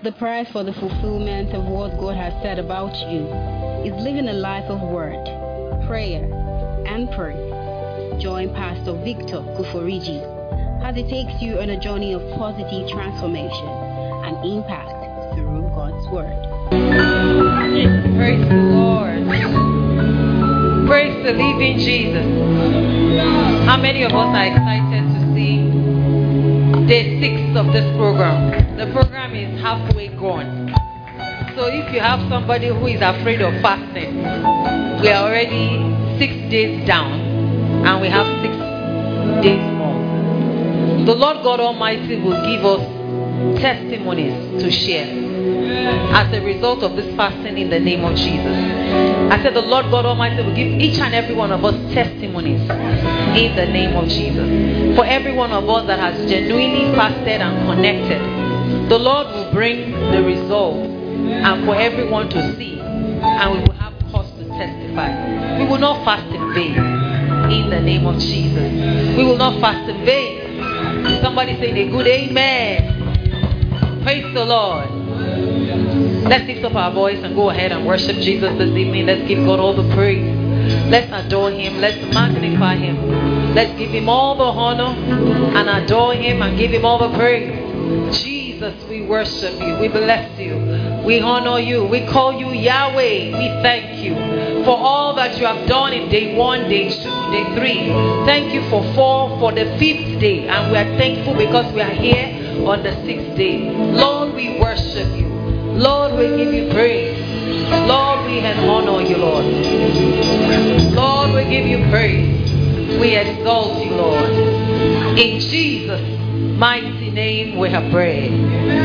The price for the fulfillment of what God has said about you is living a life of word, prayer, and praise. Join Pastor Victor Kuforiji as he takes you on a journey of positive transformation and impact through God's word. Praise the Lord. Praise the living Jesus. How many of us are excited to see day 6 of this program? The program is halfway gone. So if you have somebody who is afraid of fasting, we are already 6 days down and we have 6 days more. The Lord God Almighty will give us testimonies to share as a result of this fasting in the name of Jesus. I said the Lord God Almighty will give each and every one of us testimonies in the name of Jesus. For every one of us that has genuinely fasted and connected, the Lord will bring the result and for everyone to see, and we will have cause to testify. We will not fast in vain in the name of Jesus. We will not fast in vain. Somebody say a good amen. Praise the Lord. Let's lift up our voice and go ahead and worship Jesus this evening. Let's give God all the praise. Let's adore Him. Let's magnify Him. Let's give Him all the honor and adore Him and give Him all the praise. Jesus, we worship You. We bless You. We honor You. We call You Yahweh. We thank You for all that You have done in day 1, day 2, day 3. Thank You for 4, for the 5th day. And we are thankful because we are here on the 6th day. Lord, we worship You. Lord, we give You praise. Lord, we honor You, Lord. Lord, we give You praise. We exalt You, Lord. In Jesus' mighty name we have prayed.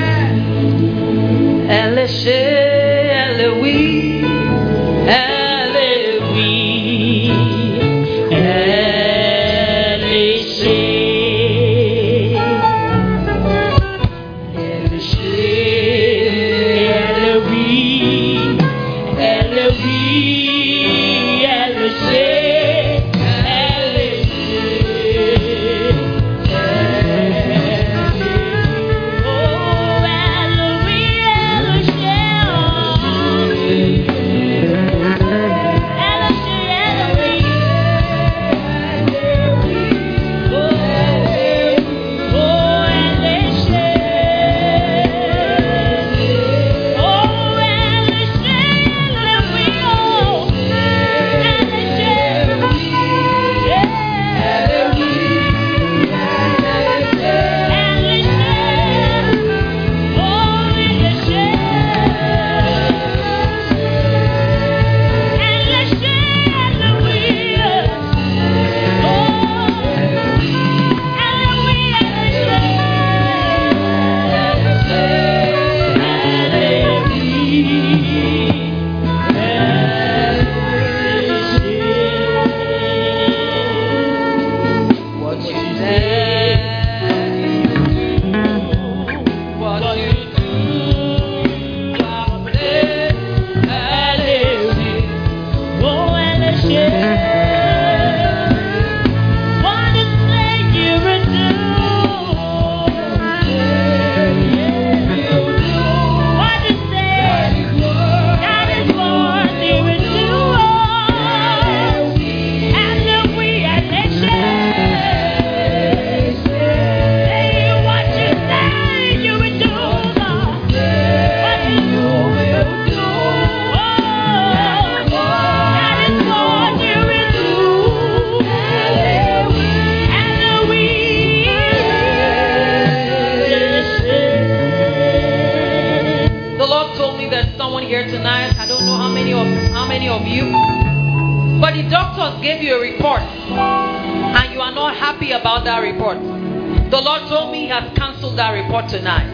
Elishe, Elohi, Elohi, Elishe. Tonight.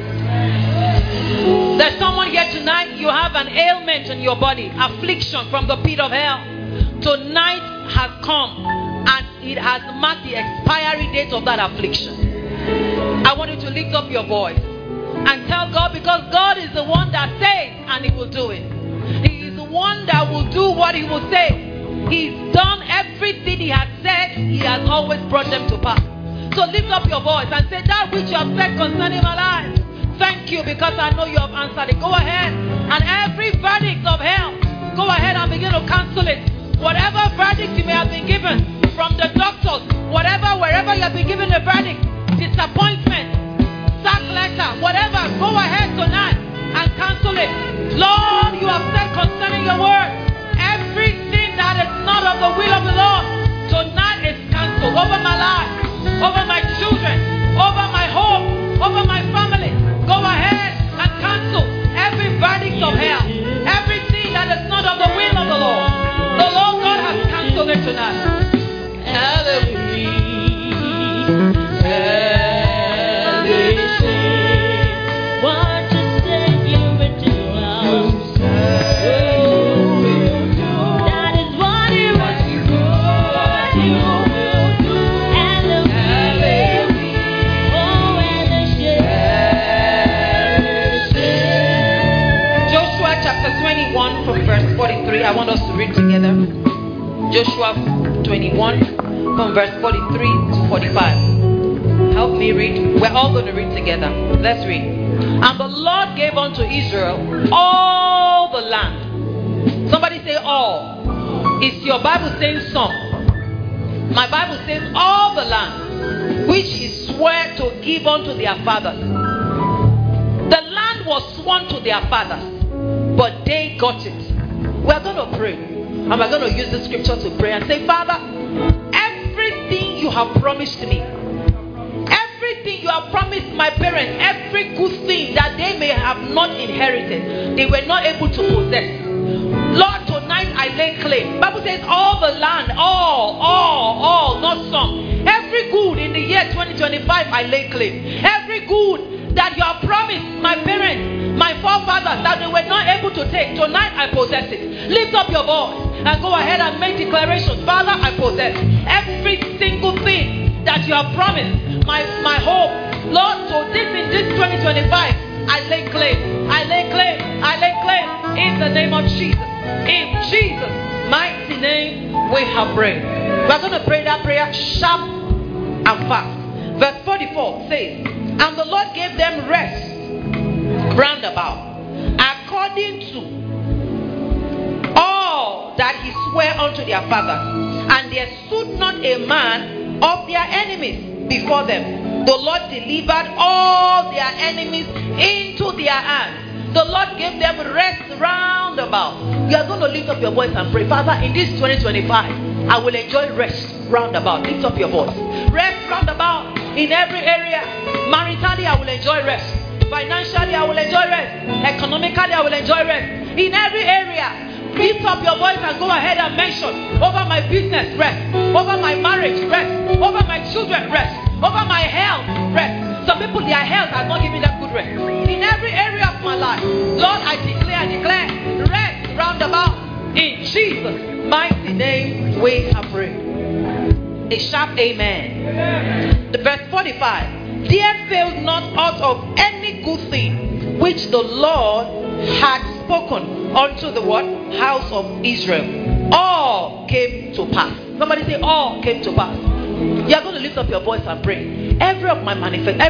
There's someone here tonight, you have an ailment in your body, affliction from the pit of hell. Tonight has come and it has marked the expiry date of that affliction. I want you to lift up your voice and tell God, because God is the one that says and He will do it. He is the one that will do what He will say. He's done everything He has said. He has always brought them to pass. So lift up your voice and say, that which you have said concerning my life, thank you because I know you have answered it. Go ahead and every verdict of hell, go ahead and begin to cancel it. Whatever verdict you may have been given from the doctors, wherever you have been given a verdict, disappointment, sack letter, whatever, go ahead tonight and cancel it. Lord, you have said concerning your word, everything that is not of the will of the Lord tonight is cancelled over my life, over my children, over my home, over my family. Go ahead and cancel every verdict of hell, everything that is not of the will of the Lord. The Lord God has cancelled it tonight. Hallelujah. From verse 43, I want us to read together. Joshua 21 from verse 43 to 45. Help me read. We're all going to read together. Let's read. And the Lord gave unto Israel all the land. Somebody say all. Is your Bible saying some? My Bible says all the land which he swore to give unto their fathers. The land was sworn to their fathers, but they got it. We're going to pray. And we're going to use the scripture to pray and say, Father, everything you have promised me, everything you have promised my parents, every good thing that they may have not inherited, they were not able to possess. Lord, tonight I lay claim. Bible says all the land, all, not some. Every good in the year 2025, I lay claim. Every good that you have promised my parents, my forefathers, that they were not able to take, tonight I possess it. Lift up your voice and go ahead and make declarations. Father, I possess every single thing that you have promised my hope. Lord, so in this 2025, I lay claim. I lay claim. I lay claim in the name of Jesus. In Jesus' mighty name we have prayed. We're going to pray that prayer sharp and fast. Verse 44 says, and the Lord gave them rest round about, according to all that he sware unto their fathers, and there stood not a man of their enemies before them. The Lord delivered all their enemies into their hands. The Lord gave them rest round about. You are going to lift up your voice and pray, Father, in this 2025, I will enjoy rest round about. Lift up your voice. Rest round about in every area. Maritally, I will enjoy rest. Financially, I will enjoy rest. Economically, I will enjoy rest. In every area, lift up your voice and go ahead and mention, over my business, rest. Over my marriage, rest. Over my children, rest. Over my health, rest. Some people, their health has not given them good rest. In every area of my life, Lord, I declare rest round about. In Jesus' mighty name we have prayed. A sharp amen. The verse 45. There failed not out of any good thing which the Lord had spoken unto the what? House of Israel. All came to pass. Somebody say all came to pass. You are going to lift up your voice and pray. Every of my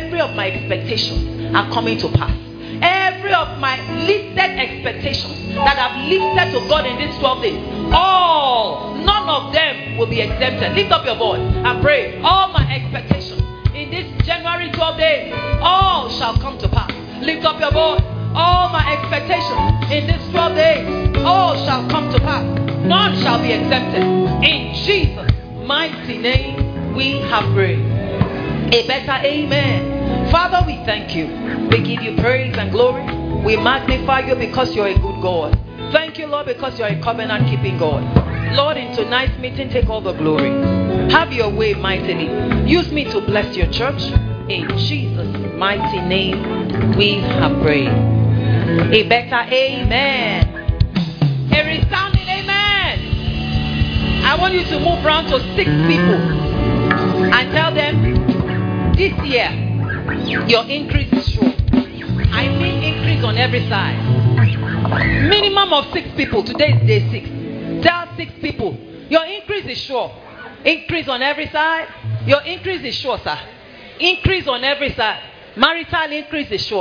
expectations are coming to pass. Every of my listed expectations that I've listed to God in these 12 days, none of them will be exempted. Lift up your voice and pray. All my expectations in this January 12 days, all shall come to pass. Lift up your voice. All my expectations in this 12 days, all shall come to pass. None shall be exempted. In Jesus' mighty name we have prayed. A better amen. Father, we thank you. We give you praise and glory. We magnify you because you're a good God. Thank you, Lord, because you're a covenant keeping God. Lord, in tonight's meeting, take all the glory. Have your way mightily. Use me to bless your church. In Jesus' mighty name we have prayed. A better amen. A resounding amen. I want you to move around to 6 people and tell them, this year your increase is sure. I mean increase on every side. Minimum of 6 people. Today is day 6. Tell 6 people, your increase is sure. Increase on every side. Your increase is sure, sir. Increase on every side. Marital increase is sure.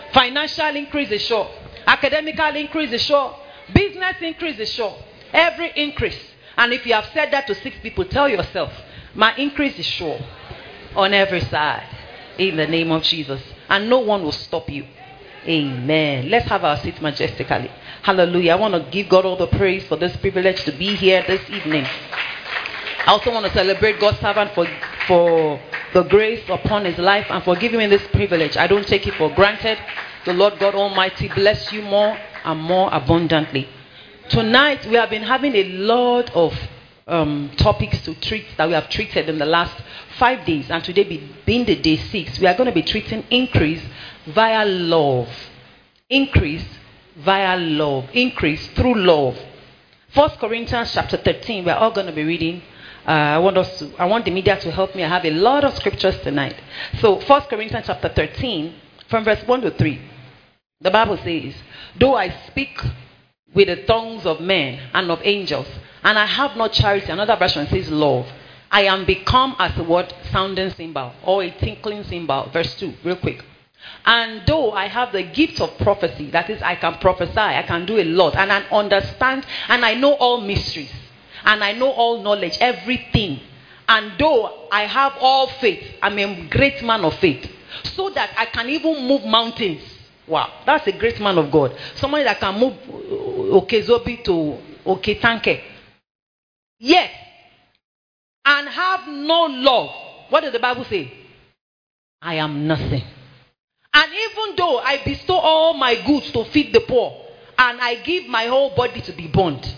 Financial increase is sure. Academical increase is sure. Business increase is sure. Every increase. And if you have said that to 6 people, tell yourself, my increase is sure on every side. In the name of Jesus. And no one will stop you. Amen. Let's have our seats majestically. Hallelujah. I want to give God all the praise for this privilege to be here this evening. I also want to celebrate God's servant for the grace upon his life and for giving me this privilege. I don't take it for granted. The Lord God Almighty bless you more and more abundantly. Tonight we have been having a lot of topics to treat that we have treated in the last 5 days, and today being the day 6, we are going to be treating increase via love. Increase via love. Increase through love. 1 Corinthians chapter 13, we are all going to be reading. I want the media to help me. I have a lot of scriptures tonight. So 1 Corinthians chapter 13, from verse 1 to 3, the Bible says, though I speak with the tongues of men and of angels, and I have not charity, another version says love, I am become as a what? Sounding cymbal, or a tinkling cymbal. Verse 2, real quick. And though I have the gift of prophecy, that is, I can prophesy, I can do a lot, and I understand, and I know all mysteries, and I know all knowledge, everything. And though I have all faith, I'm a great man of faith, so that I can even move mountains. Wow, that's a great man of God. Somebody that can move Okezobi to Oketanke. Yes. And have no love. What does the Bible say? I am nothing. And even though I bestow all my goods to feed the poor, and I give my whole body to be burned,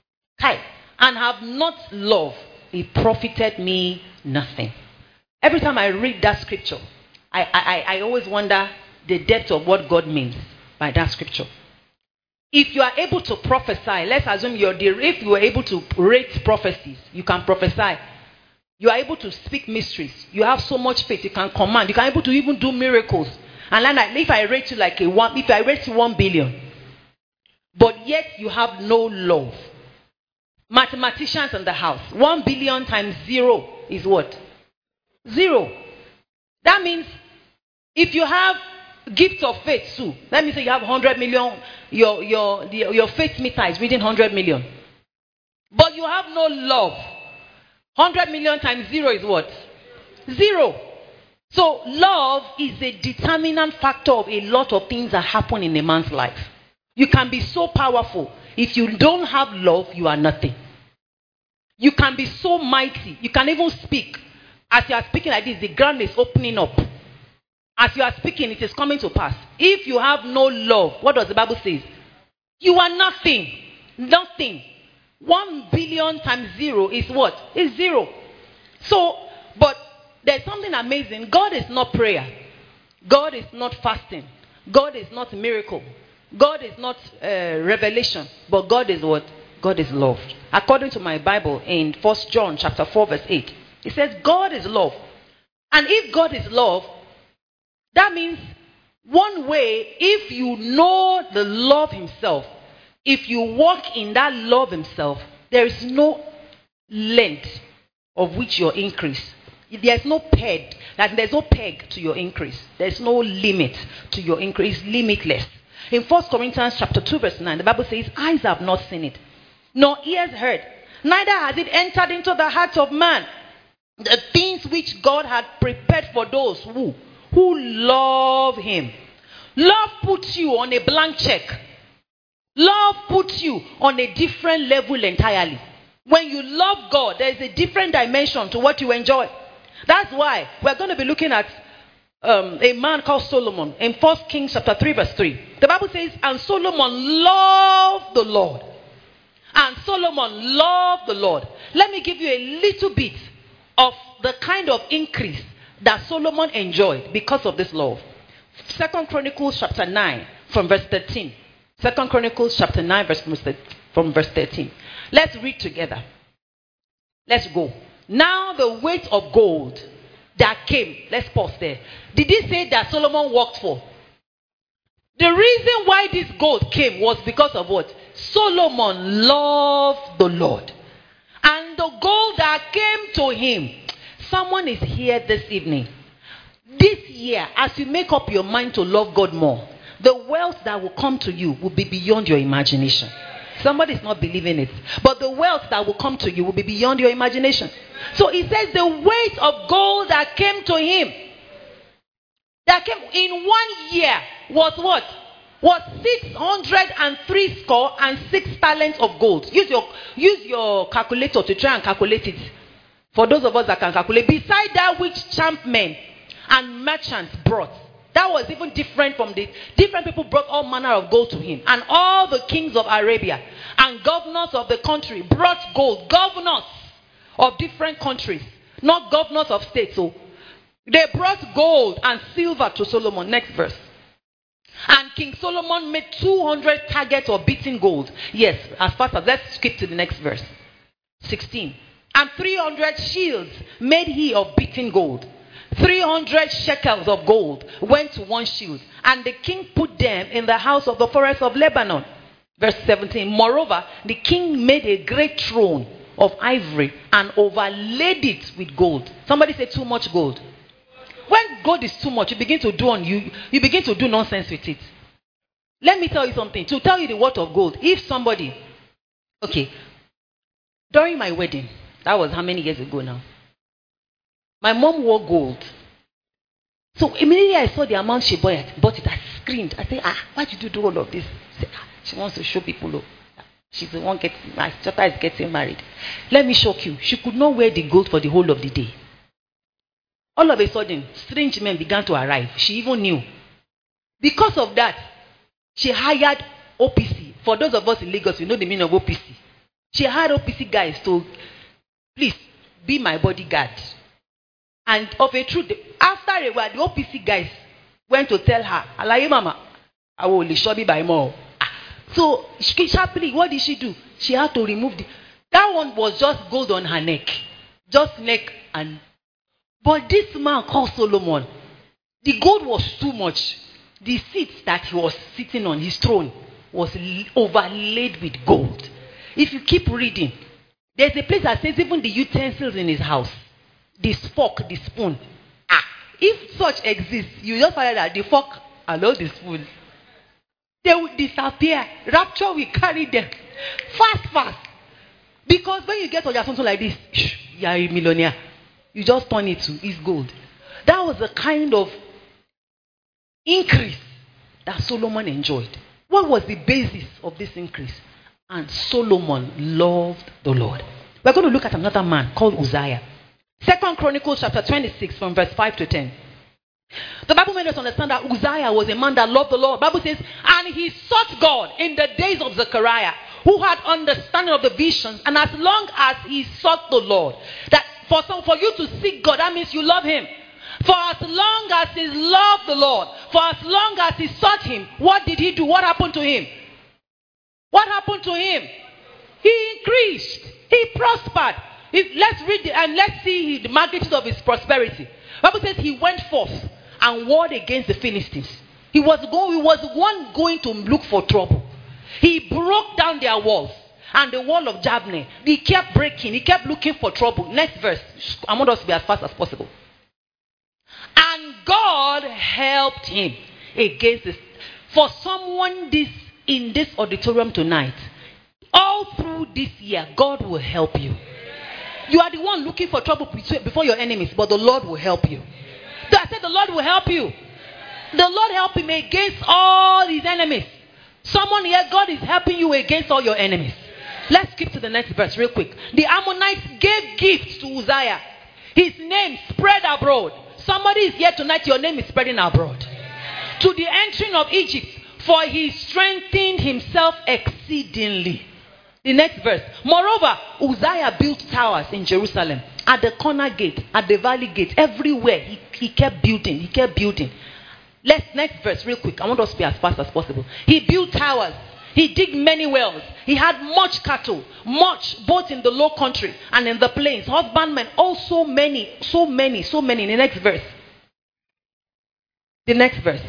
and have not love, it profited me nothing. Every time I read that scripture, I always wonder the depth of what God means by that scripture. If you are able to prophesy, let's assume if you are able to rate prophecies, you can prophesy. You are able to speak mysteries. You have so much faith, you can command. You can able to even do miracles. And like, if I rate you like if I rate you 1 billion, but yet you have no love. Mathematicians in the house, 1 billion times 0 is what? 0. That means if you have gift of faith too, let me say you have 100 million, your faith meter is reading 100 million, but you have no love. 100 million times 0 is what? 0. So love is a determinant factor of a lot of things that happen in a man's life. You can be so powerful. If you don't have love, you are nothing. You can be so mighty. You can even speak. As you are speaking like this, the ground is opening up. As you are speaking, it is coming to pass. If you have no love, what does the Bible say? You are nothing. Nothing. 1 billion times 0 is what? Is 0. So, but there's something amazing. God is not prayer. God is not fasting. God is not miracle. God is not revelation. But God is what? God is love. According to my Bible in 1 John chapter 4 verse 8, it says God is love. And if God is love, that means one way, if you know the love himself, if you walk in that love himself, there is no length of which your increase. There's no peg. There's no peg to your increase. There's no limit to your increase. Limitless. In 1 Corinthians chapter 2 verse 9, the Bible says, eyes have not seen it, nor ears heard, neither has it entered into the heart of man, the things which God had prepared for those who love him. Love puts you on a blank check. Love puts you on a different level entirely. When you love God, there is a different dimension to what you enjoy. That's why we're going to be looking at a man called Solomon in 1 Kings chapter 3 verse 3. The Bible says, and Solomon loved the Lord. And Solomon loved the Lord. Let me give you a little bit of the kind of increase that Solomon enjoyed because of this love. 2 Chronicles chapter 9 from verse 13. 2 Chronicles chapter 9 from verse 13. Let's read together. Let's go. Now the weight of gold that came. Let's pause there. Did he say that Solomon worked for? The reason why this gold came was because of what? Solomon loved the Lord. And the gold that came to him. Someone is here this evening. This year, as you make up your mind to love God more, The wealth that will come to you will be beyond your imagination. Somebody is not believing it. But the wealth that will come to you will be beyond your imagination. So he says the weight of gold that came to him, that came in 1 year, was what? Was 603 score and 6 talents of gold. Use your calculator to try and calculate it. For those of us that can calculate. Beside that which champmen and merchants brought. That was even different from the different people brought all manner of gold to him. And all the kings of Arabia and governors of the country brought gold. Governors of different countries. Not governors of states. So they brought gold and silver to Solomon. Next verse. And King Solomon made 200 targets of beaten gold. Yes, as fast as, let's skip to the next verse. 16. And 300 shields made he of beaten gold. 300 shekels of gold went to one shield. And the king put them in the house of the forest of Lebanon. Verse 17. Moreover, the king made a great throne of ivory and overlaid it with gold. Somebody say too much gold. When gold is too much, you begin to do nonsense with it. Let me tell you something. To tell you the worth of gold, if somebody, during my wedding, that was how many years ago now? My mom wore gold. So immediately I saw the amount she bought it, I screamed. I said, why did you do all of this? She wants to show people, she's the one my daughter is getting married. Let me shock you. She could not wear the gold for the whole of the day. All of a sudden, strange men began to arrive. She even knew. Because of that, she hired OPC. For those of us in Lagos, we know the meaning of OPC. She hired OPC guys to, please, be my bodyguard. And of a truth, after a while, the OPC guys went to tell her, Alaye mama, I will only show me by more. So, sharply, what did she do? She had to remove that one was just gold on her neck. Just neck and... But this man called Solomon, the gold was too much. The seat that he was sitting on, his throne, was overlaid with gold. If you keep reading, there's a place that says even the utensils in his house, the fork, the spoon. If such exists, you just find that the fork and all the spoon, they will disappear. Rapture will carry them fast. Because when you get on your something like this, you are a millionaire. You just turn it to it's gold. That was the kind of increase that Solomon enjoyed. What was the basis of this increase? And Solomon loved the Lord. We're going to look at another man called Uzziah. 2 Chronicles chapter 26 from verse 5 to 10. The Bible made us understand that Uzziah was a man that loved the Lord. The Bible says, and he sought God in the days of Zechariah, who had understanding of the visions. And as long as he sought the Lord, that for you to seek God, that means you love him. For as long as he loved the Lord, for as long as he sought him, what did he do? What happened to him? What happened to him? He increased. He prospered. Let's read and let's see the magnitude of his prosperity. The Bible says he went forth and warred against the Philistines. He was one going to look for trouble. He broke down their walls. And the wall of Jabneh, he kept breaking. He kept looking for trouble. Next verse. I want us to be as fast as possible. And God helped him against this. For someone in this auditorium tonight, all through this year, God will help you. You are the one looking for trouble before your enemies, but the Lord will help you. So I said the Lord will help you. The Lord help him against all his enemies. Someone here, God is helping you against all your enemies. Let's skip to the next verse real quick. The Ammonites gave gifts to Uzziah. His name spread abroad. Somebody is here tonight, your name is spreading abroad. To the entering of Egypt, for he strengthened himself exceedingly. The next verse. Moreover, Uzziah built towers in Jerusalem, at the corner gate, at the valley gate, everywhere. He kept building. He kept building. Next verse real quick. I want us to be as fast as possible. He built towers. He digged many wells. He had much cattle, both in the low country and in the plains. Husbandmen, also many. In the next verse. The next verse.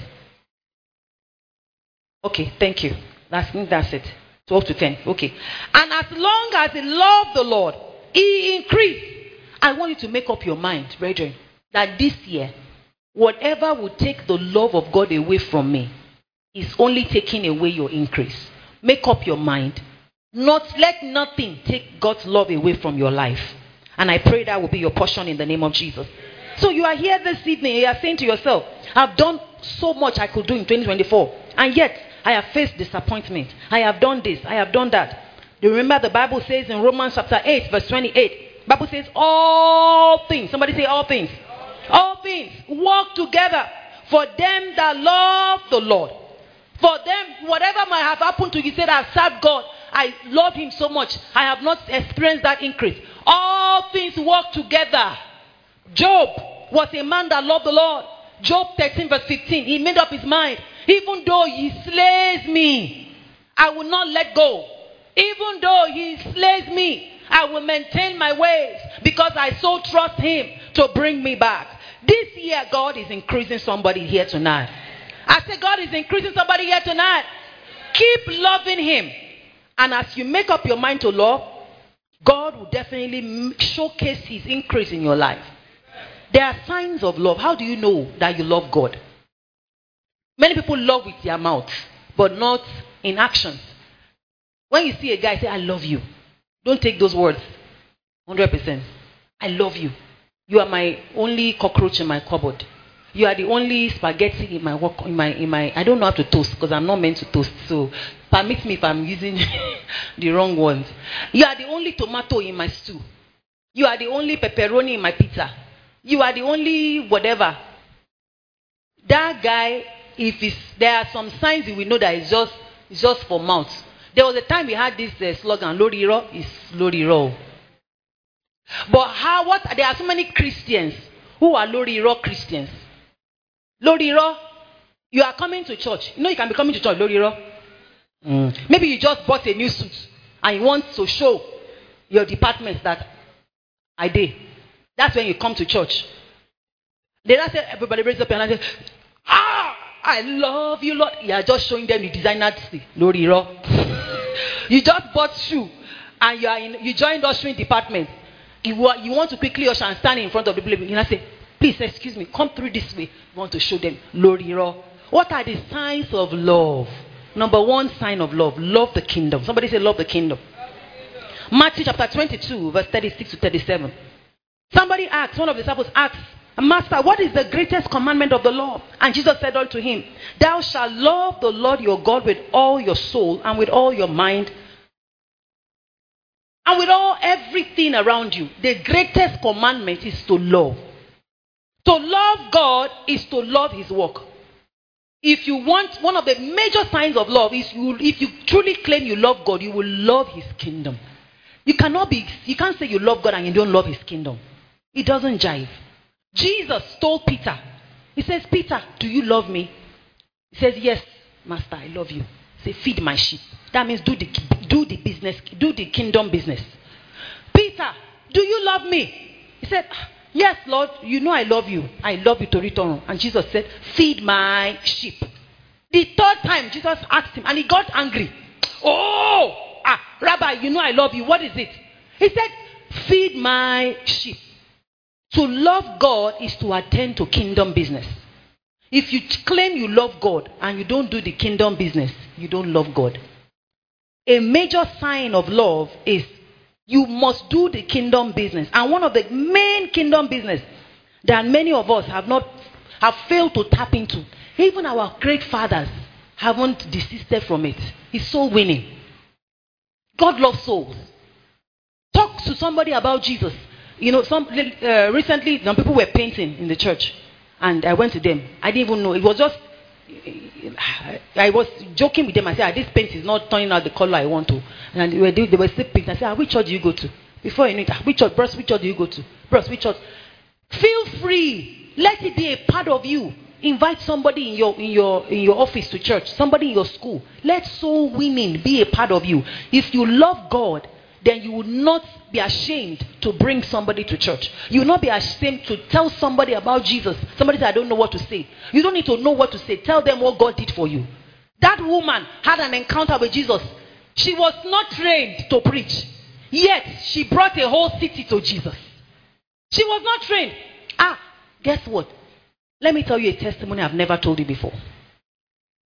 Okay, thank you. That's it. 12 to 10. Okay. And as long as he loved the Lord, he increased. I want you to make up your mind, brethren, that this year, whatever would take the love of God away from me, is only taking away your increase. Make up your mind. Let nothing take God's love away from your life. And I pray that will be your portion in the name of Jesus. So you are here this evening, you are saying to yourself, I've done so much I could do in 2024. And yet, I have faced disappointment. I have done this, I have done that. You remember the Bible says in Romans chapter 8, verse 28. Bible says all things. Somebody say all things. All things work together for them that love the Lord. For them, whatever might have happened to you, said, I've served God. I love him so much. I have not experienced that increase. All things work together. Job was a man that loved the Lord. Job 13 verse 15. He made up his mind. Even though he slays me, I will not let go. Even though he slays me, I will maintain my ways because I so trust him to bring me back. This year, God is increasing somebody here tonight. I say God is increasing somebody here tonight. Keep loving him. And as you make up your mind to love, God will definitely showcase his increase in your life. There are signs of love. How do you know that you love God? Many people love with their mouth, but not in actions. When you see a guy say, I love you, don't take those words 100%. I love you. You are my only cockroach in my cupboard. You are the only spaghetti in my I don't know how to toast because I'm not meant to toast. So permit me if I'm using the wrong ones. You are the only tomato in my stew. You are the only pepperoni in my pizza. You are the only whatever. That guy, there are some signs you will know that it's just for mouth. There was a time we had this slogan, Loriro is Loriro. But there are so many Christians who are Loriro Christians. Loriro, you are coming to church. You know you can be coming to church, Loriro. Maybe you just bought a new suit and you want to show your department that I did. That's when you come to church. They don't say everybody raise up and say, I love you, Lord. You are just showing them the designer Loriro. You just bought shoe and you joined the ushering department. You want to quickly usher and stand in front of the people. You say, please excuse me, come through this way. You want to show them Loriro. What are the signs of love? Number one sign of love. Love the kingdom. Somebody say love the kingdom. Matthew chapter 22 verse 36 to 37. Somebody asked, one of the disciples asked, Master, what is the greatest commandment of the law? And Jesus said unto him, Thou shalt love the Lord your God with all your soul and with all your mind and with all everything around you. The greatest commandment is to love. To love God is to love his work. If you want, one of the major signs of love is if you truly claim you love God, you will love his kingdom. You can't say you love God and you don't love his kingdom. It doesn't jive. Jesus told Peter, he says, Peter, do you love me? He says, yes, Master, I love you. He says, feed my sheep. That means do the business, do the kingdom business. Peter, do you love me? He said, yes, Lord, you know I love you. I love you to return. And Jesus said, feed my sheep. The third time, Jesus asked him, and he got angry. Rabbi, you know I love you. What is it? He said, feed my sheep. To love God is to attend to kingdom business. If you claim you love God and you don't do the kingdom business, you don't love God. A major sign of love is you must do the kingdom business. And one of the main kingdom business that many of us have failed to tap into, even our great fathers haven't desisted from it, is soul winning. God loves souls. Talk to somebody about Jesus. You know, recently some people were painting in the church, and I went to them. I didn't even know. It was just, I was joking with them. I said, this paint is not turning out the color I want to. And they were still painting. I said, which church do you go to? Before you know it, which church, bros, which church do you go to? Bros, which church? Feel free. Let it be a part of you. Invite somebody in your office to church, somebody in your school. Let soul winning be a part of you. If you love God, then you will not be ashamed to bring somebody to church. You will not be ashamed to tell somebody about Jesus. Somebody said, I don't know what to say. You don't need to know what to say. Tell them what God did for you. That woman had an encounter with Jesus. She was not trained to preach. Yet, she brought a whole city to Jesus. She was not trained. Guess what? Let me tell you a testimony I've never told you before.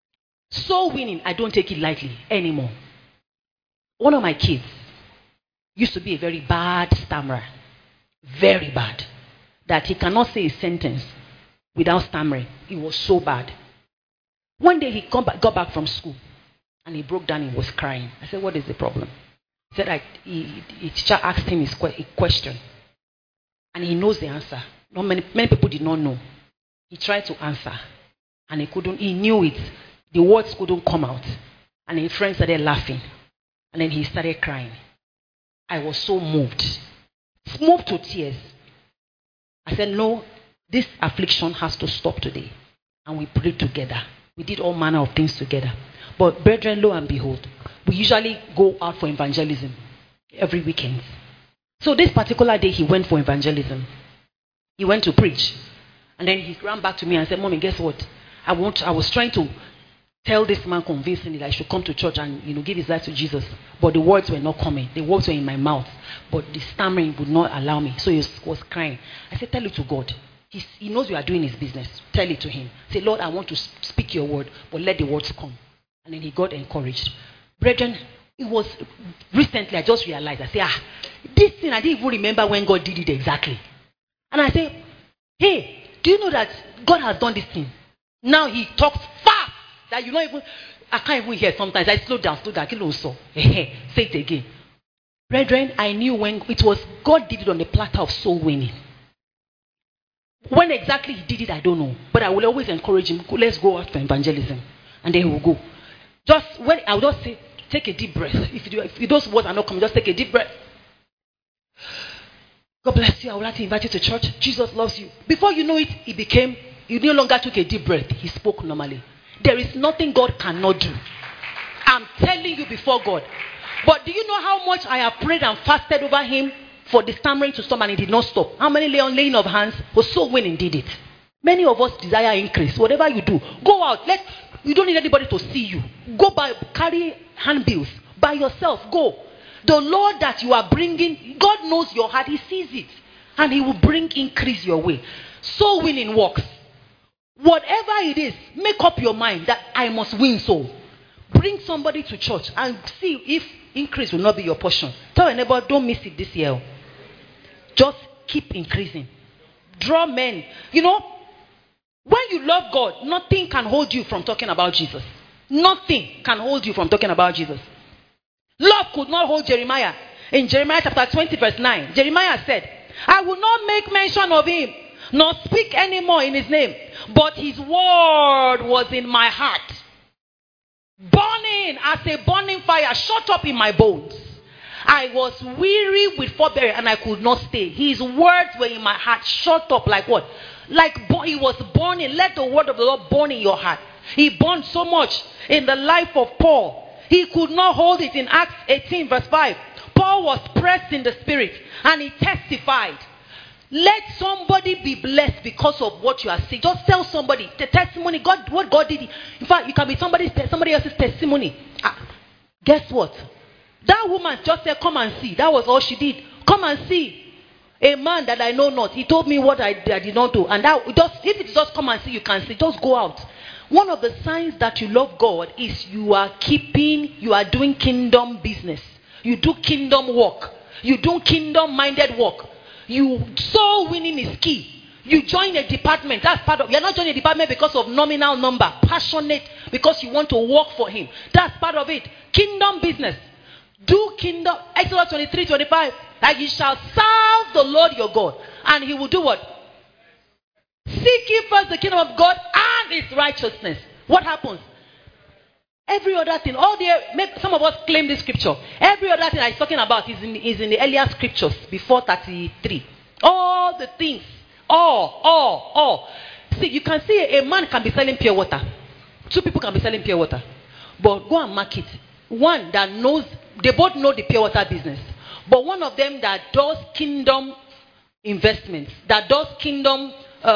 Soul winning, I don't take it lightly anymore. One of my kids used to be a very bad stammerer. Very bad. That he cannot say a sentence without stammering. It was so bad. One day he got back from school and he broke down. He was crying. I said, what is the problem? He said, a teacher asked him a question and he knows the answer. Not many people did not know. He tried to answer and he knew it. The words couldn't come out. And his friends started laughing. And then he started crying. I was so moved. Moved to tears. I said, no, this affliction has to stop today. And we prayed together. We did all manner of things together. But brethren, lo and behold, we usually go out for evangelism every weekend. So this particular day, he went for evangelism. He went to preach. And then he ran back to me and said, Mommy, guess what? I was trying to tell this man convincingly that I should come to church and give his life to Jesus. But the words were not coming. The words were in my mouth. But the stammering would not allow me. So he was crying. I said, tell it to God. He knows you are doing his business. Tell it to him. Say, Lord, I want to speak your word, but let the words come. And then he got encouraged. Brethren, it was recently I just realized. I said, this thing, I didn't even remember when God did it exactly. And I said, hey, do you know that God has done this thing? Now he talks fast that I can't even hear sometimes. I slow down. Say it again. Brethren, I knew when it was God did it on the platter of soul winning. When exactly he did it, I don't know. But I will always encourage him, let's go out for evangelism. And then he will go. I will just say, take a deep breath. If those words are not coming, just take a deep breath. God bless you. I would like to invite you to church. Jesus loves you. Before you know it, you no longer took a deep breath. He spoke normally. There is nothing God cannot do. I'm telling you before God. But do you know how much I have prayed and fasted over him for the stammering to stop and it did not stop? How many laying of hands was so winning did it? Many of us desire increase. Whatever you do, go out. You don't need anybody to see you. Go carry handbills by yourself. Go. The Lord that you are bringing, God knows your heart. He sees it. And he will bring increase your way. Soul winning works. Whatever it is, make up your mind that I must win soul. Bring somebody to church and see if increase will not be your portion. Tell your neighbor, don't miss it this year. Just keep increasing. Draw men. When you love God, nothing can hold you from talking about Jesus. Nothing can hold you from talking about Jesus. Love could not hold Jeremiah. In Jeremiah chapter 20 verse 9, Jeremiah said, I will not make mention of him, nor speak any more in his name. But his word was in my heart, burning as a burning fire, shut up in my bones. I was weary with forbearance and I could not stay. His words were in my heart, shut up like what? He was burning. Let the word of the Lord burn in your heart. He burned so much in the life of Paul. He could not hold it. In Acts 18 verse 5. Paul was pressed in the spirit and he testified. Let somebody be blessed because of what you are saying. Just tell somebody the testimony. What God did. In fact, you can be somebody else's testimony. Guess what? That woman just said, come and see. That was all she did. Come and see. A man that I know not. He told me what I did not do. And if it just come and see, you can see. Just go out. One of the signs that you love God is you are doing kingdom business. You do kingdom work. You do kingdom-minded work. Soul winning is key. You join a department. That's part of. You're not joining a department because of nominal number. Passionate because you want to work for him. That's part of it. Kingdom business. Do kingdom. Exodus 23:25. That you shall serve the Lord your God, and he will do what? Seek ye first the kingdom of God and his righteousness. What happens? Every other thing, some of us claim this scripture. Every other thing I'm talking about is in the earlier scriptures before 33. All the things, all. See, you can see a man can be selling pure water. Two people can be selling pure water, but go and mark it. One that knows, they both know the pure water business, but one of them that does kingdom investments, that does kingdom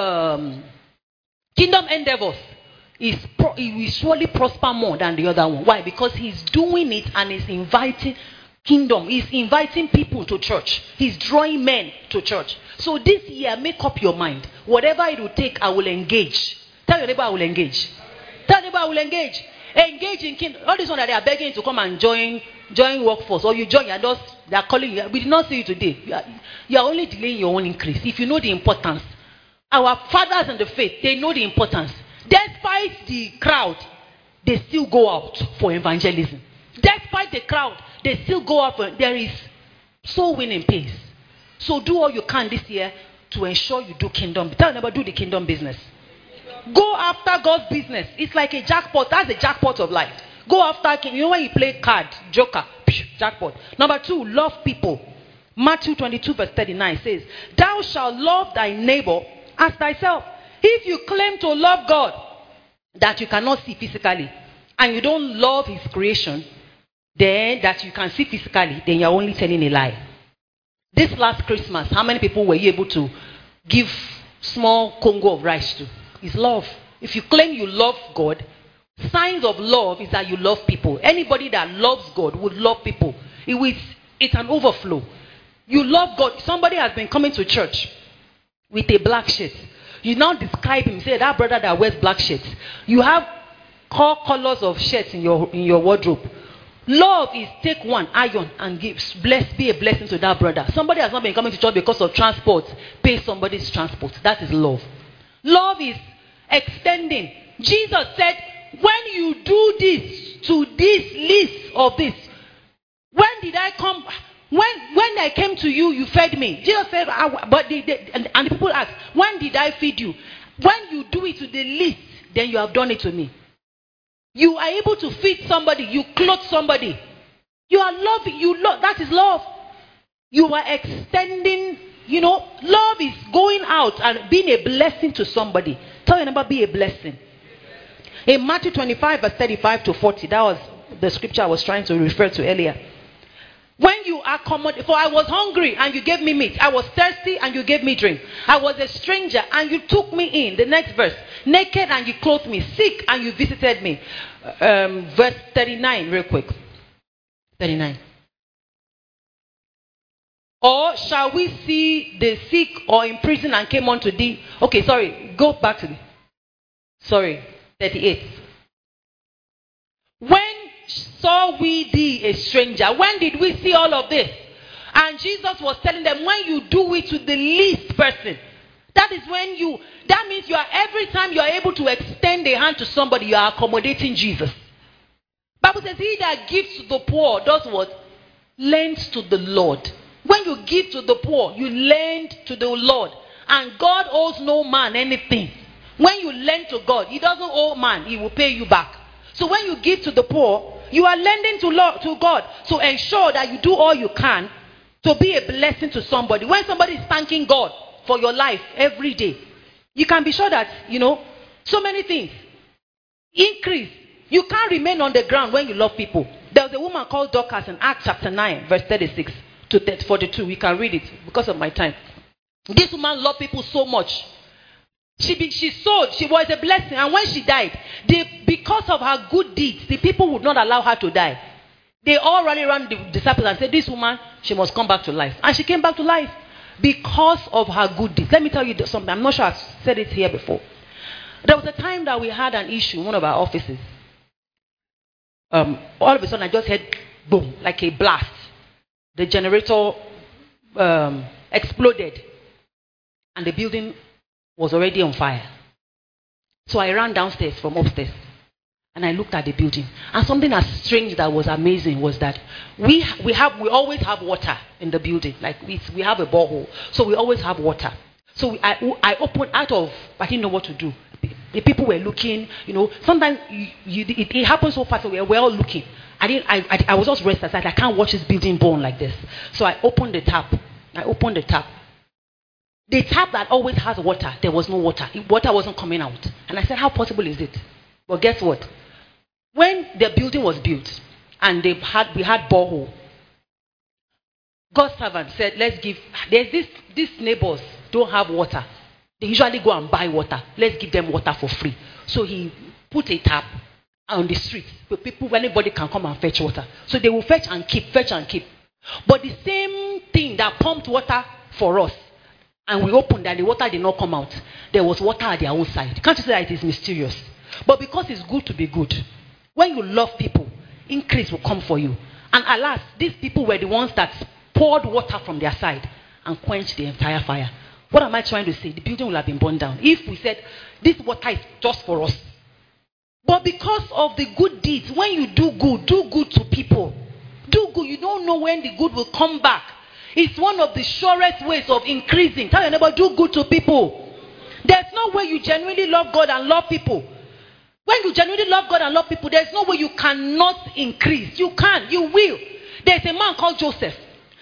endeavors, he will surely prosper more than the other one. Why? Because he's doing it and he's inviting kingdom. He's inviting people to church. He's drawing men to church. So this year, make up your mind. Whatever it will take, I will engage. Tell your neighbor I will engage. Tell your neighbor I will engage. Engage in kingdom. All this one that they are begging you to come and join workforce, or you join, they are calling you. We did not see you today. You are only delaying your own increase. If you know the importance, our fathers in the faith, they know the importance. Despite the crowd, they still go out for evangelism. Despite the crowd, they still go out for. There is soul winning pace. So do all you can this year to ensure you do kingdom. Tell them about do the kingdom business. Go after God's business. It's like a jackpot. That's the jackpot of life. Go after, you know when you play card, joker, jackpot. Number 2, love people. Matthew 22 verse 39 says, thou shalt love thy neighbor as thyself. If you claim to love God that you cannot see physically, and you don't love his creation, then that you can see physically, then you're only telling a lie. This last Christmas, how many people were you able to give small Congo of rice to? It's love. If you claim you love God, signs of love is that you love people. Anybody that loves God would love people. It's an overflow. You love God. Somebody has been coming to church with a black shirt. You now describe him, say that brother that wears black shirts. You have core colors of shirts in your wardrobe. Love is take one, iron, and be a blessing to that brother. Somebody has not been coming to church because of transport. Pay somebody's transport. That is love. Love is extending. Jesus said, when you do this to this list of this, when did I come? When I came to you, you fed me. Jesus said, and the people asked, when did I feed you? When you do it to the least, then you have done it to me. You are able to feed somebody, you clothe somebody. You are loving, that is love. You are extending, love is going out and being a blessing to somebody. Tell your neighbor, be a blessing. In Matthew 25 verse 35 to 40, that was the scripture I was trying to refer to earlier. When you accommodate, for I was hungry and you gave me meat. I was thirsty and you gave me drink. I was a stranger and you took me in. The next verse. Naked and you clothed me. Sick and you visited me. Verse 39 real quick. 39. Or shall we see the sick or in prison and came unto thee? Okay, sorry. Go back to 38. When saw we thee a stranger? When did we see all of this? And Jesus was telling them, when you do it to the least person, that means every time you are able to extend a hand to somebody, you are accommodating Jesus. Bible says, he that gives to the poor does what? Lends to the Lord. When you give to the poor, you lend to the Lord. And God owes no man anything. When you lend to God, he doesn't owe man, he will pay you back. So when you give to the poor, you are lending to God. So ensure that you do all you can to be a blessing to somebody. When somebody is thanking God for your life every day, you can be sure that, so many things. Increase. You can't remain on the ground when you love people. There was a woman called Dorcas in Acts chapter 9, verse 36 to 42. We can read it because of my time. This woman loved people so much. She sold. She was a blessing. And when she died, because of her good deeds, the people would not allow her to die. They all rallied around the disciples and said, this woman, she must come back to life. And she came back to life because of her good deeds. Let me tell you something. I'm not sure I've said it here before. There was a time that we had an issue in one of our offices. All of a sudden, I just heard boom, like a blast. The generator exploded. And the building was already on fire. So I ran downstairs from upstairs and I looked at the building. And something as strange that was amazing was that we always have water in the building. Like we have a borehole, so we always have water. So I opened I didn't know what to do. The people were looking, sometimes it happens so fast. So we're all looking. I was just restless. I can't watch this building burn like this. So I opened the tap. The tap that always has water, there was no water. Water wasn't coming out. And I said, how possible is it? Well, guess what? When the building was built and we had borehole, God's servant said, these neighbors don't have water. They usually go and buy water. Let's give them water for free. So he put a tap on the street where anybody can come and fetch water. So they will fetch and keep. But the same thing that pumped water for us, and we opened and the water did not come out, there was water at their own side. Can't you say that it is mysterious? But because it's good to be good, When you love people, increase will come for you. And alas, these people were the ones that poured water from their side and quenched the entire fire. What am I trying to say? The building will have been burned down if we said, this water is just for us. But because of the good deeds, when you do good to people. Do good. You don't know when the good will come back. It's one of the surest ways of increasing. Tell your neighbor, do good to people. There's no way you genuinely love God and love people. When you genuinely love God and love people, there's no way you cannot increase. You can. You will. There's a man called Joseph.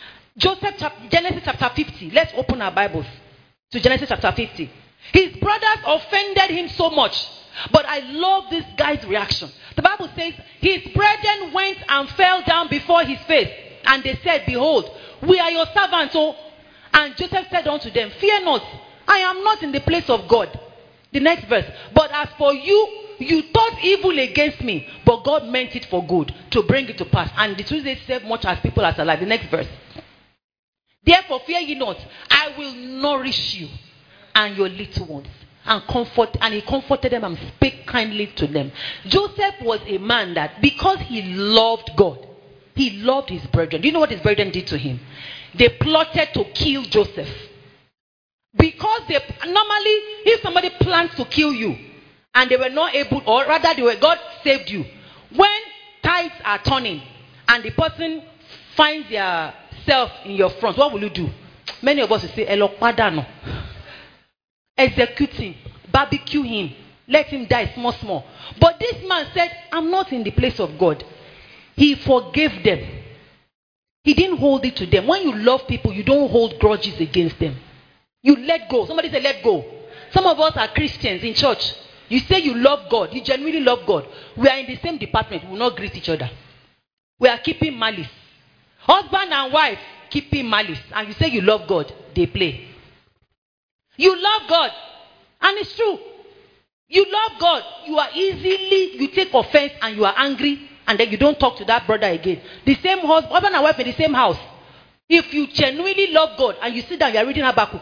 Genesis chapter 50. Let's open our Bibles to Genesis chapter 50. His brothers offended him so much. But I love this guy's reaction. The Bible says, his brethren went and fell down before his face. And they said, behold, we are your servants. And Joseph said unto them, fear not, I am not in the place of God. The next verse. But as for you, you thought evil against me, but God meant it for good, to bring it to pass. And the truth is, save much as people as alive. The next verse. Therefore fear ye not, I will nourish you and your little ones. And he comforted them and spake kindly to them. Joseph was a man that, because he loved God, he loved his brethren. Do you know what his brethren did to him? They plotted to kill Joseph. Because normally, if somebody plans to kill you, and they were not able, or rather God saved you. When tides are turning, and the person finds their self in your front, what will you do? Many of us will say, Elopadano. Execute him, barbecue him, let him die small. But this man said, I'm not in the place of God. He forgave them. He didn't hold it to them. When you love people, you don't hold grudges against them. You let go. Somebody say, let go. Some of us are Christians in church. You say you love God. You genuinely love God. We are in the same department. We will not greet each other. We are keeping malice. Husband and wife keeping malice. And you say you love God. They play. You love God. And it's true. You love God. You take offense and you are angry. And then you don't talk to that brother again. The same husband and wife in the same house. If you genuinely love God and you sit down, you are reading Habakkuk.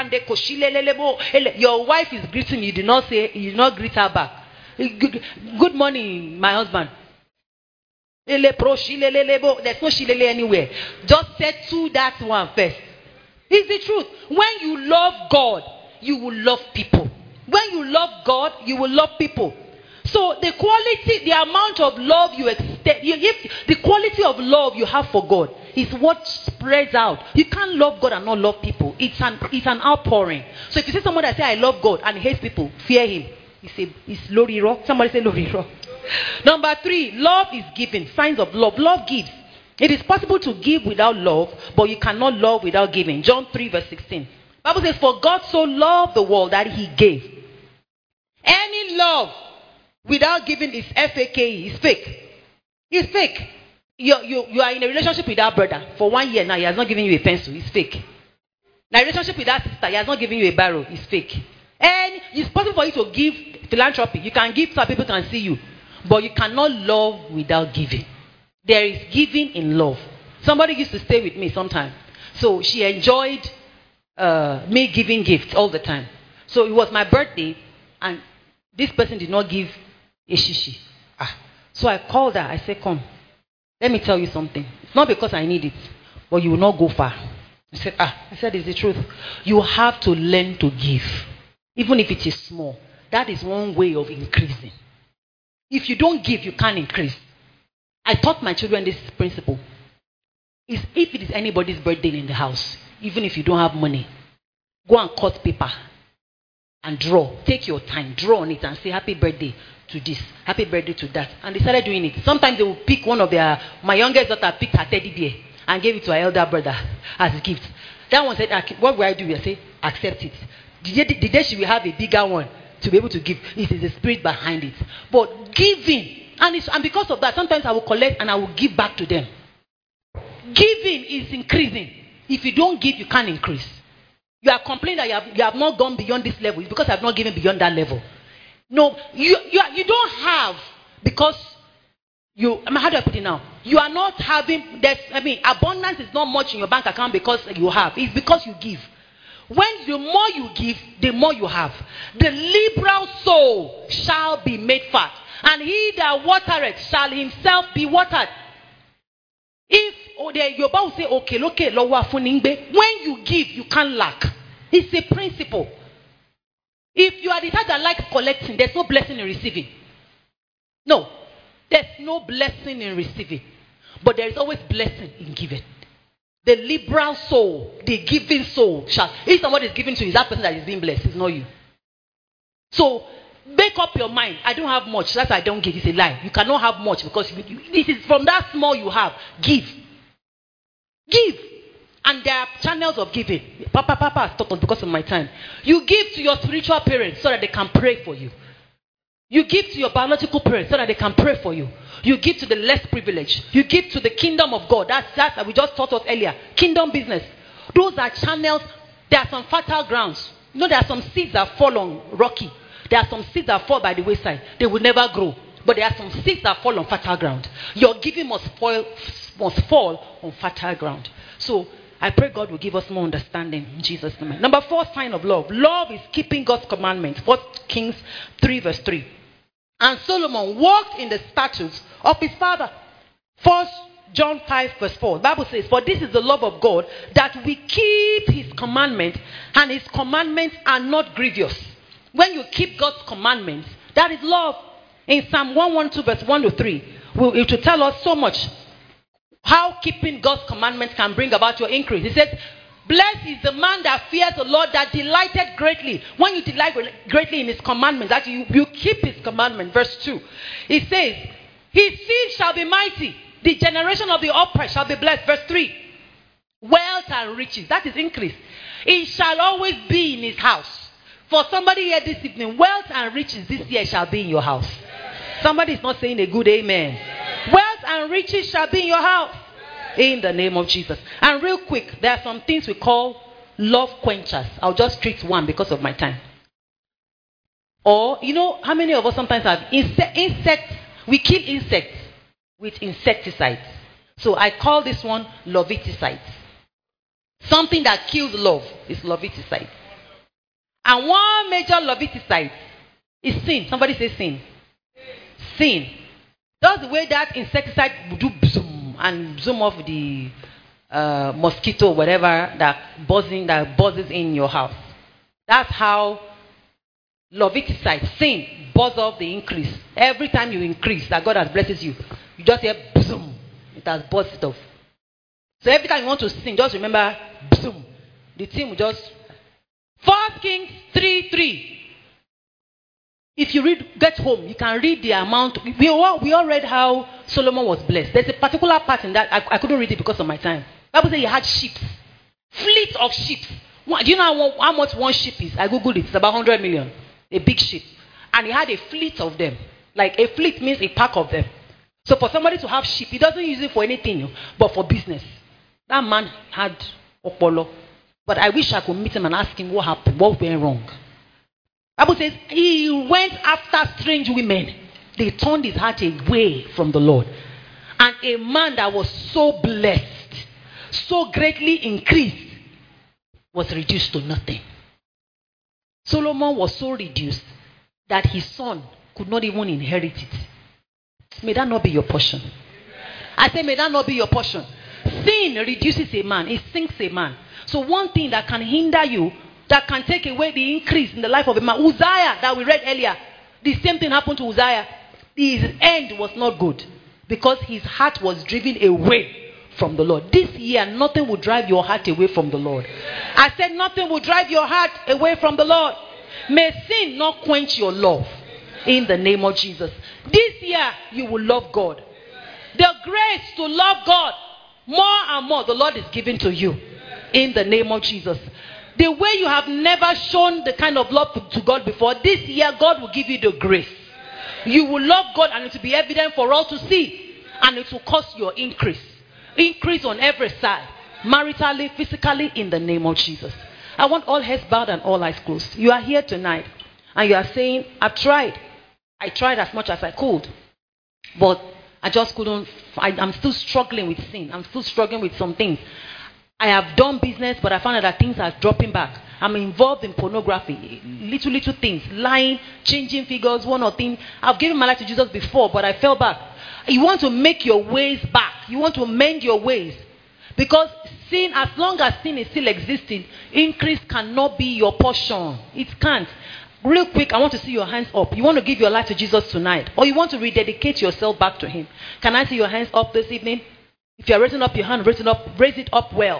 Your wife is greeting you. You did not greet her back. Good morning, my husband. There's no shilele anywhere. Just settle that one first. It's the truth. When you love God, you will love people. When you love God, you will love people. So the quality, the amount of love you extend, the quality of love you have for God is what spreads out. You can't love God and not love people. It's an outpouring. So if you see someone that say I love God and hates people, fear him. It's loriro. Somebody say loriro. Number 3, love is giving. Signs of love. Love gives. It is possible to give without love, but you cannot love without giving. John 3 verse 16. Bible says, for God so loved the world that he gave. Any love without giving is FAKE. It's fake. It's fake. You are in a relationship with that brother for 1 year now. He has not given you a pencil. It's fake. Now, a relationship with that sister, he has not given you a barrow. It's fake. And it's possible for you to give philanthropy. You can give so people can see you. But you cannot love without giving. There is giving in love. Somebody used to stay with me sometime. So she enjoyed me giving gifts all the time. So it was my birthday and this person did not give a shishi. So I called her. I said, come. Let me tell you something. It's not because I need it, but you will not go far. I said, it's the truth. You have to learn to give. Even if it is small. That is one way of increasing. If you don't give, you can't increase. I taught my children this principle. If it is anybody's birthday in the house, even if you don't have money, go and cut paper and draw. Take your time, draw on it and say happy birthday to this, happy birthday to that. And they started doing it. Sometimes they will pick my youngest daughter picked her teddy bear and gave it to her elder brother as a gift. That one said, what will I do? I say, accept it. The day she will have a bigger one to be able to give. It is the spirit behind it. But giving, and because of that, sometimes I will collect and I will give back to them. Giving is increasing. If you don't give, you can't increase. You are complaining that you have not gone beyond this level. It's because I have not given beyond that level. No, you don't have because how do I put it now? You are not having, abundance is not much in your bank account because you have. It's because you give. When the more you give, the more you have. The liberal soul shall be made fat. And he that watereth shall himself be watered. If your Bible say, okay, when you give, you can't lack. It's a principle. If you are the type that likes collecting, there's no blessing in receiving. No, there's no blessing in receiving. But there is always blessing in giving. The liberal soul, the giving soul, if somebody is giving to you, that person that is being blessed, it's not you. So, make up your mind. I don't have much. That's why I don't give. It's a lie. You cannot have much because this is from that small you have. Give. Give. And there are channels of giving. Papa has talked because of my time. You give to your spiritual parents so that they can pray for you. You give to your biological parents so that they can pray for you. You give to the less privileged. You give to the kingdom of God. That's we just taught us earlier. Kingdom business. Those are channels. There are some fertile grounds. You know, there are some seeds that fall on rocky. There are some seeds that fall by the wayside. They will never grow. But there are some seeds that fall on fertile ground. Your giving must fall on fertile ground. So I pray God will give us more understanding in Jesus' name. Number 4 sign of love. Love is keeping God's commandments. 1 Kings 3 verse 3. And Solomon walked in the statutes of his father. 1 John 5 verse 4. The Bible says, for this is the love of God, that we keep his commandments, and his commandments are not grievous. When you keep God's commandments, that is love. In Psalm 112 verse 1 to 3, it will tell us so much how keeping God's commandments can bring about your increase. It says, blessed is the man that fears the Lord, that delighted greatly. When you delight greatly in his commandments, that you keep his commandment. Verse 2. It says, his seed shall be mighty. The generation of the upright shall be blessed. Verse 3. Wealth and riches. That is increase. It shall always be in his house. For somebody here this evening, wealth and riches this year shall be in your house. Somebody is not saying a good amen. Wealth and riches shall be in your house. In the name of Jesus. And real quick, there are some things we call love quenchers. I'll just treat one because of my time. Or, you know, how many of us sometimes have insects? We kill insects with insecticides. So I call this one loviticide. Something that kills love is loviticide. And one major loviticide is sin. Somebody say sin. Sin. That's the way that insecticide would do zoom and zoom off the mosquito, whatever that buzzes in your house. That's how loviticide, sin, buzz off the increase. Every time you increase, that God has blessed you, you just hear zoom. It has buzzed it off. So every time you want to sin, just remember zoom. The thing will just. 1 Kings 3:3. If you get home, you can read the amount. We all read how Solomon was blessed. There's a particular part in that. I couldn't read it because of my time. The Bible says he had sheep. Fleet of sheep. Do you know how much one sheep is? I googled it. It's about 100 million. A big sheep. And he had a fleet of them. Like a fleet means a pack of them. So for somebody to have sheep, he doesn't use it for anything, but for business. That man had Opolo. But I wish I could meet him and ask him what happened, what went wrong. The Bible says he went after strange women. They turned his heart away from the Lord. And a man that was so blessed, so greatly increased, was reduced to nothing. Solomon was so reduced that his son could not even inherit it. May that not be your portion. I say, may that not be your portion. Sin reduces a man. It sinks a man. So one thing that can hinder you, that can take away the increase in the life of a man. Uzziah, that we read earlier, the same thing happened to Uzziah. His end was not good because his heart was driven away from the Lord. This year, nothing will drive your heart away from the Lord. I said nothing will drive your heart away from the Lord. May sin not quench your love in the name of Jesus. This year, you will love God. The grace to love God more and more, the Lord is giving to you in the name of Jesus. The way you have never shown the kind of love to God before, this year God will give you the grace. You will love God and it will be evident for all to see. And it will cause your increase. Increase on every side. Maritally, physically, in the name of Jesus. I want all heads bowed and all eyes closed. You are here tonight and you are saying, I've tried. I tried as much as I could. But I just couldn't. I'm still struggling with sin. I'm still struggling with some things. I have done business, but I found out that things are dropping back. I'm involved in pornography, little things, lying, changing figures, one or thing. I've given my life to Jesus before, but I fell back. You want to make your ways back. You want to mend your ways. Because sin, as long as sin is still existing, increase cannot be your portion. It can't. Real quick, I want to see your hands up. You want to give your life to Jesus tonight, or you want to rededicate yourself back to Him. Can I see your hands up this evening? If you are raising up your hand, raise it up well.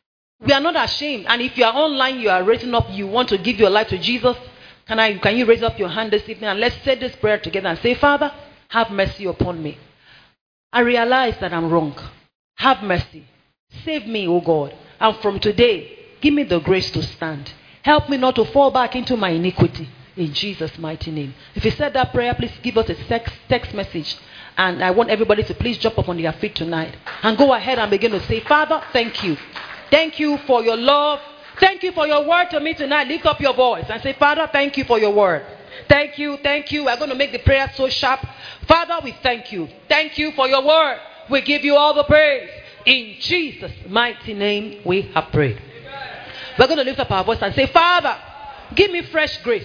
We are not ashamed. And if you are online, you are raising up, you want to give your life to Jesus, can you raise up your hand this evening and let's say this prayer together and say, Father, have mercy upon me. I realize that I'm wrong. Have mercy. Save me, O God. And from today, give me the grace to stand. Help me not to fall back into my iniquity. In Jesus' mighty name. If you said that prayer, please give us a text message. And I want everybody to please jump up on their feet tonight. And go ahead and begin to say, Father, thank you. Thank you for your love. Thank you for your word to me tonight. Lift up your voice and say, Father, thank you for your word. Thank you, thank you. We're going to make the prayer so sharp. Father, we thank you. Thank you for your word. We give you all the praise. In Jesus' mighty name, we have prayed. We're going to lift up our voice and say, Father, give me fresh grace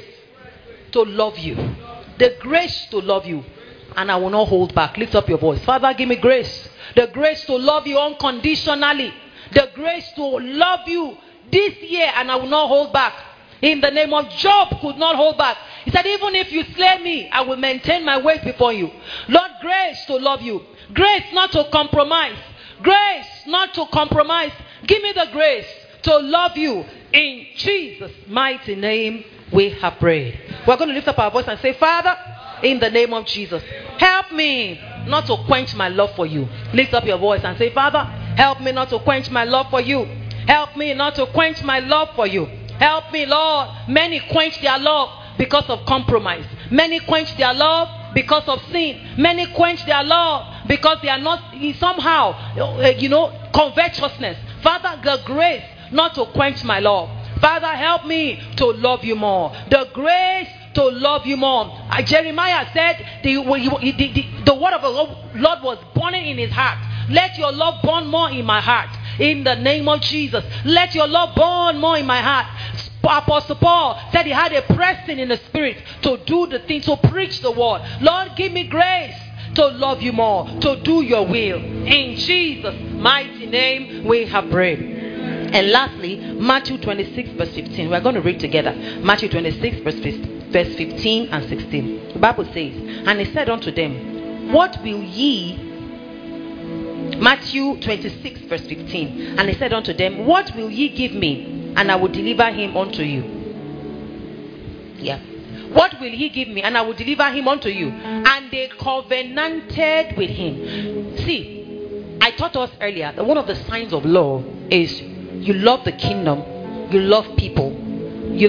to love you. The grace to love you. And I will not hold back. Lift up your voice. Father, give me grace. The grace to love you unconditionally. The grace to love you this year, and I will not hold back. In the name of Job, could not hold back. He said, even if you slay me, I will maintain my ways before you. Lord, grace to love you. Grace not to compromise. Grace not to compromise. Give me the grace to love you. In Jesus' mighty name, we have prayed. We're going to lift up our voice and say, Father, in the name of Jesus, help me not to quench my love for you. Lift up your voice and say, Father, help me not to quench my love for you. Help me not to quench my love for you. Help me, Lord. Many quench their love because of compromise. Many quench their love because of sin. Many quench their love because they are not somehow, covetousness. Father, the grace not to quench my love. Father, help me to love you more. The grace to love you more. Jeremiah said the word of the Lord was burning in his heart. Let your love burn more in my heart. In the name of Jesus. Let your love burn more in my heart. Apostle Paul said he had a pressing in the spirit to do the thing, to preach the word. Lord, give me grace to love you more, to do your will. In Jesus' mighty name we have prayed. And lastly, Matthew 26 verse 15. We're going to read together. Matthew 26 verse 15 and 16. The Bible says, and he said unto them, what will ye... Matthew 26 verse 15. And he said unto them, what will ye give me, and I will deliver him unto you? Yeah. What will he give me, and I will deliver him unto you? And they covenanted with him. See, I taught us earlier that one of the signs of love is you love the kingdom, you love people, you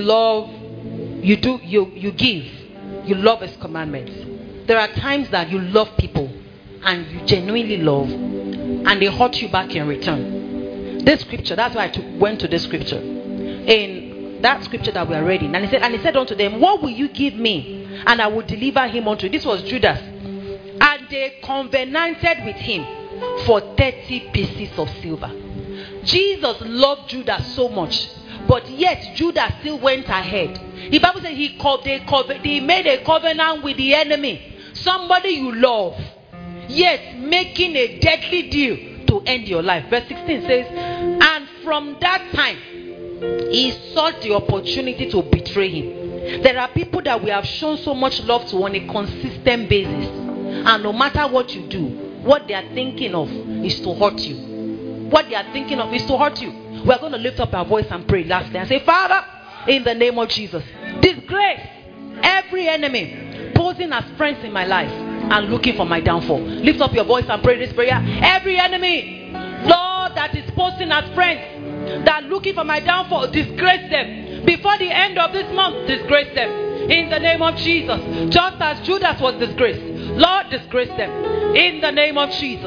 give, you love his commandments. There are times that you love people and you genuinely love, and they hurt you back in return. This scripture, that's why I went to this scripture. In that scripture that we are reading, and he said unto them, what will you give me, and I will deliver him unto you? This was Judas. And they covenanted with him for 30 pieces of silver. Jesus loved Judas so much, but yet Judas still went ahead. The Bible says they made a covenant with the enemy, somebody you love, yet making a deadly deal to end your life. Verse 16 says, and from that time he sought the opportunity to betray him. There are people that we have shown so much love to on a consistent basis, and no matter what you do, what they are thinking of is to hurt you. What they are thinking of is to hurt you. We are going to lift up our voice and pray lastly and say, Father, in the name of Jesus, disgrace every enemy posing as friends in my life and looking for my downfall. Lift up your voice and pray this prayer. Every enemy, Lord, that is posing as friends, that are looking for my downfall, disgrace them. Before the end of this month, disgrace them. In the name of Jesus. Just as Judas was disgraced, Lord, disgrace them. In the name of Jesus.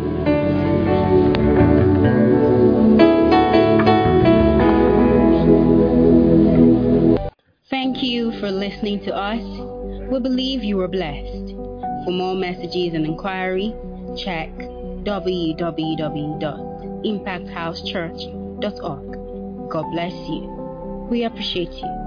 Thank you for listening to us. We believe you were blessed. For more messages and inquiry, check www.impacthousechurch.org. God bless you. We appreciate you.